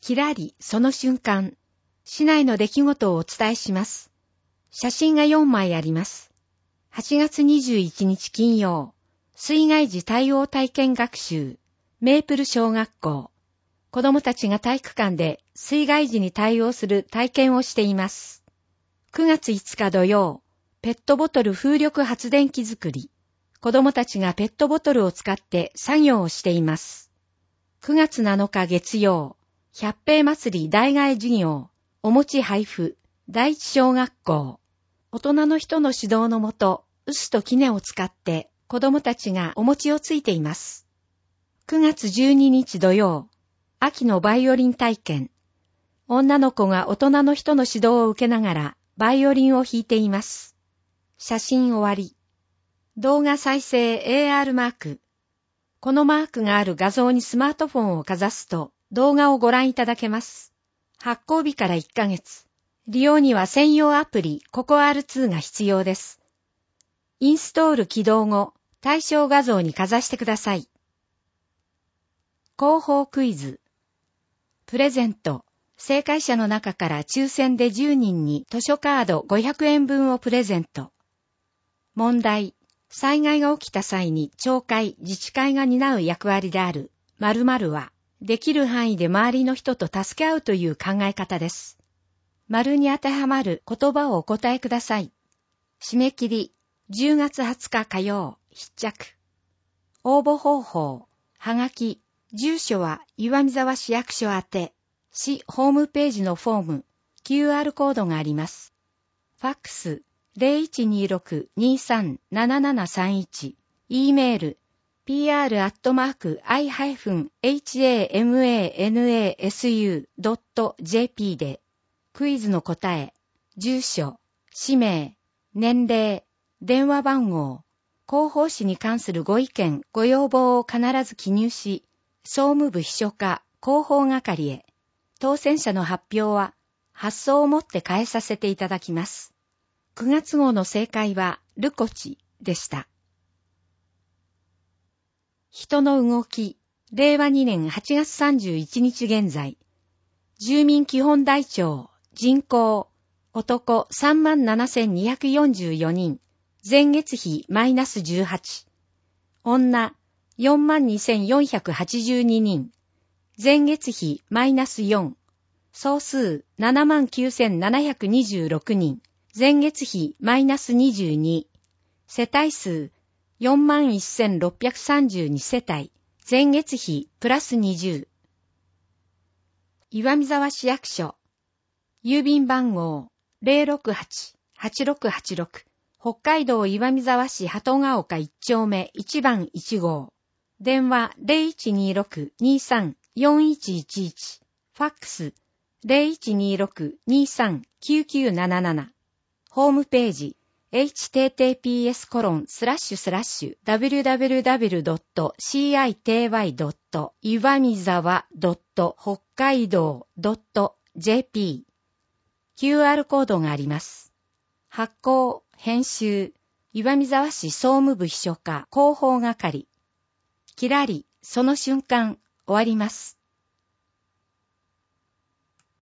きらり、その瞬間。市内の出来事をお伝えします。写真が4枚あります。8月21日金曜、水害時対応体験学習、メープル小学校。子供たちが体育館で水害時に対応する体験をしています。9月5日土曜、ペットボトル風力発電機作り。子供たちがペットボトルを使って作業をしています。9月7日月曜、百平祭り代替授業、お餅配布、第一小学校。大人の人の指導のもと、臼と杵を使って子供たちがお餅をついています。9月12日土曜、秋のバイオリン体験。女の子が大人の人の指導を受けながらバイオリンを弾いています。写真終わり。動画再生 AR マーク。このマークがある画像にスマートフォンをかざすと動画をご覧いただけます。発行日から1ヶ月。利用には専用アプリ CocoR2 が必要です。インストール起動後、対象画像にかざしてください。広報クイズ。プレゼント。正解者の中から抽選で10人に図書カード500円分をプレゼント。問題。災害が起きた際に町会、自治会が担う役割である〇〇は、できる範囲で周りの人と助け合うという考え方です。〇に当てはまる言葉をお答えください。締め切り、10月20日火曜、必着。応募方法、はがき、住所は岩見沢市役所宛て、市ホームページのフォーム、QR コードがあります。ファックス、0126-237731、E メール、pr@i-hamanasu.jp で、クイズの答え、住所、氏名、年齢、電話番号、広報誌に関するご意見、ご要望を必ず記入し、総務部秘書課広報係へ、当選者の発表は発送をもって返させていただきます。9月号の正解はルコチでした。人の動き、令和2年8月31日現在、住民基本台帳、人口、男 37,244 人、前月比マイナス18、女 42,482 人、前月比マイナス4、総数 79,726 人、前月比マイナス22、世帯数 41,632 世帯、前月比プラス20。岩見沢市役所、郵便番号 068-8686、北海道岩見沢市鳩ヶ丘1丁目1番1号、電話 0126-23-4111、ファックス 0126-23-9977、ホームページhttps://www.citywa.iwamizawa.hokkaido.jp QR コードがあります。発行、編集、岩見沢市総務部秘書課広報係。きらり、その瞬間、終わります。